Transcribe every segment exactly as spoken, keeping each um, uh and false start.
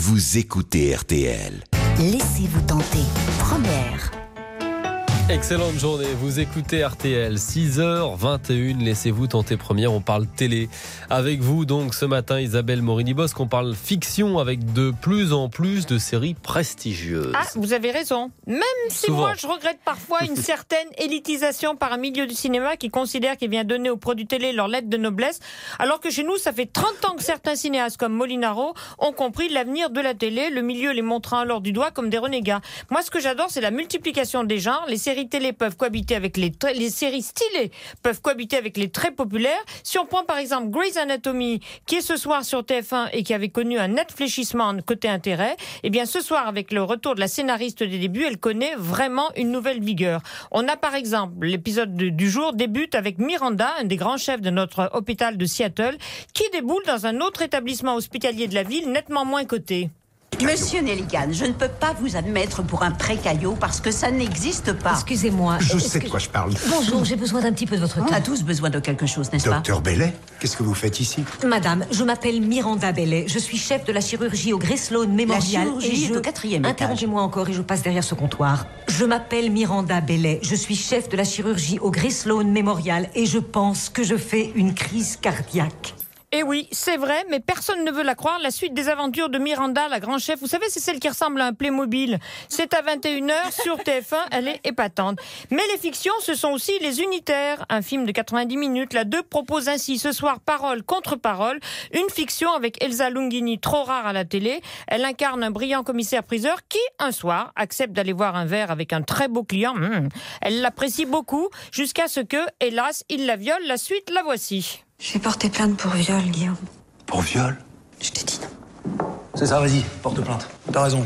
vous écoutez R T L. Laissez-vous tenter. Première. Excellente journée, vous écoutez R T L, six heures vingt et une, laissez-vous tenter première, on parle télé. Avec vous donc ce matin Isabelle Morini-Bosque, on parle fiction avec de plus en plus de séries prestigieuses. Ah, vous avez raison, même si Souvent. moi je regrette parfois une certaine élitisation par un milieu du cinéma qui considère qu'il vient donner aux produits télé leur lettre de noblesse, alors que chez nous ça fait trente ans que certains cinéastes comme Molinaro ont compris l'avenir de la télé, le milieu les montrant alors du doigt comme des renégats. Moi ce que j'adore c'est la multiplication des genres, les séries télé peuvent cohabiter avec les, tra- les séries stylées peuvent cohabiter avec les très populaires. Si on prend par exemple Grey's Anatomy, qui est ce soir sur T F un et qui avait connu un net fléchissement côté intérêt, eh bien ce soir avec le retour de la scénariste des débuts, elle connaît vraiment une nouvelle vigueur. On a par exemple l'épisode de, du jour débute avec Miranda, un des grands chefs de notre hôpital de Seattle, qui déboule dans un autre établissement hospitalier de la ville, nettement moins coté. Monsieur Nelligan, je ne peux pas vous admettre pour un précaillot parce que ça n'existe pas. Excusez-moi. Je Est-ce sais que- de quoi je parle. Bonjour, j'ai besoin d'un petit peu de votre On temps. a tous besoin de quelque chose, n'est-ce pas? Docteur Bellet, qu'est-ce que vous faites ici? Madame, je m'appelle Miranda Bellet. Je suis chef de la chirurgie au Grey Sloan Memorial. chirurgie et je... est au quatrième étage. Interrompez-moi encore et je passe derrière ce comptoir. Je m'appelle Miranda Bellet. Je suis chef de la chirurgie au Grey Sloan Memorial et je pense que je fais une crise cardiaque. Et oui, c'est vrai, mais personne ne veut la croire. La suite des aventures de Miranda, la grand chef, vous savez, c'est celle qui ressemble à un Playmobil. C'est à vingt et une heures sur T F un, elle est épatante. Mais les fictions, ce sont aussi les unitaires. Un film de quatre-vingt-dix minutes, la deux propose ainsi ce soir parole contre parole, une fiction avec Elsa Lungini, trop rare à la télé. Elle incarne un brillant commissaire-priseur qui, un soir, accepte d'aller boire un verre avec un très beau client. Mmh. Elle l'apprécie beaucoup, jusqu'à ce que, hélas, il la viole. La suite, la voici. Je vais porter plainte pour viol, Guillaume. Pour viol? Je t'ai dit non. C'est ça, vas-y, porte plainte. T'as raison.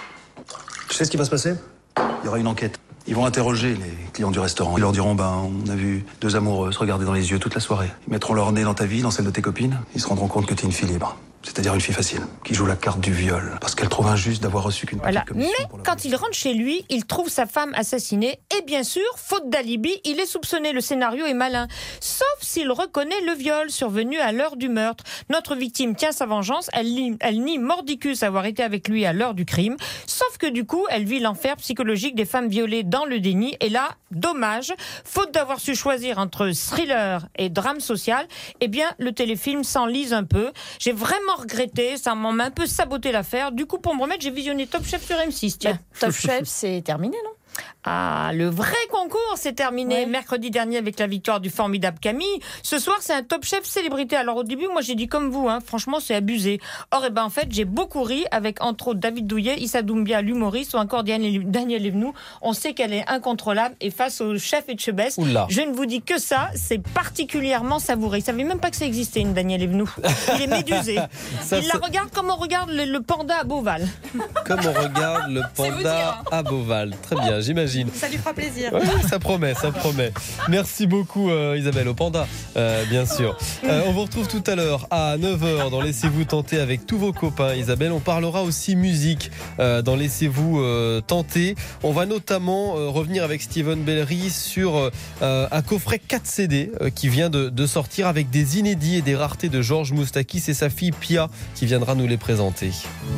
Tu sais ce qui va se passer? Il y aura une enquête. Ils vont interroger les clients du restaurant. Ils leur diront, ben, on a vu deux amoureux se regarder dans les yeux toute la soirée. Ils mettront leur nez dans ta vie, dans celle de tes copines. Ils se rendront compte que t'es une fille libre. C'est-à-dire une fille facile, qui joue la carte du viol. Parce qu'elle trouve injuste d'avoir reçu qu'une petite Voilà. commission. Mais pour la quand il rentre chez lui, il trouve sa femme assassinée et bien sûr, faute d'alibi, il est soupçonné. Le scénario est malin. Sauf s'il reconnaît le viol survenu à l'heure du meurtre. Notre victime tient sa vengeance, elle, nie- elle nie mordicus avoir été avec lui à l'heure du crime. Sauf que du coup, elle vit l'enfer psychologique des femmes violées dans le déni. Et là, dommage, faute d'avoir su choisir entre thriller et drame social, eh bien, le téléfilm s'enlise un peu. J'ai vraiment regretté, ça m'a un peu saboté l'affaire. Du coup, pour me remettre, j'ai visionné Top Chef sur M six. Tiens. Top Chef, c'est terminé, non? Ah, le vrai concours s'est terminé Ouais. mercredi dernier avec la victoire du formidable Camille. Ce soir, c'est un Top Chef célébrité. Alors au début, moi j'ai dit comme vous, hein, franchement c'est abusé. Or, eh ben, en fait, j'ai beaucoup ri avec entre autres David Douillet, Issa Doumbia, l'humoriste, ou encore Daniel, Daniel Evenou. On sait qu'elle est incontrôlable et face au chef Etchebest, Oula. je ne vous dis que ça, c'est particulièrement savouré. Il savait même pas que ça existait une Daniel Evenou. Il est médusé. Ça, Il ça- la regarde comme on regarde le, le panda à Beauval. Comme on regarde le vous panda dire. à Beauval. Très bien, j'imagine. Ça lui fera plaisir. Ouais, ça promet, ça promet. Merci beaucoup euh, Isabelle, au panda, euh, bien sûr. Euh, on vous retrouve tout à l'heure à neuf heures dans Laissez-vous tenter avec tous vos copains. Isabelle, on parlera aussi musique euh, dans Laissez-vous euh, tenter. On va notamment euh, revenir avec Steven Bellery sur euh, un coffret quatre C D euh, qui vient de, de sortir avec des inédits et des raretés de Georges Moustakis et sa fille Pia qui viendra nous les présenter.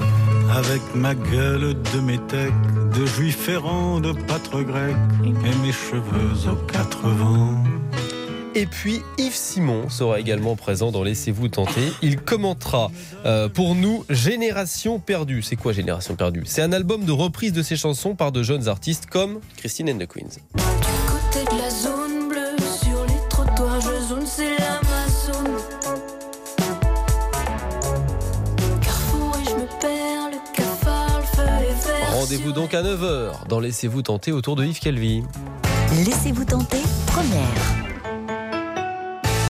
Avec ma gueule de métèque, de juif errant, de pâtre grec, et mes cheveux aux quatre vents. Et puis Yves Simon sera également présent dans Laissez-vous tenter. Il commentera euh, pour nous Génération perdue. C'est quoi Génération perdue? C'est un album de reprise de ses chansons par de jeunes artistes comme Christine and the Queens. Côté de la zone bleue, sur les trottoirs, je zone, c'est l'Amazon. Carrefour et je me perds, le cafard, le feu est vert. Rendez-vous donc à neuf heures dans Laissez-vous tenter autour de Yves Calvi. Laissez-vous tenter. Première.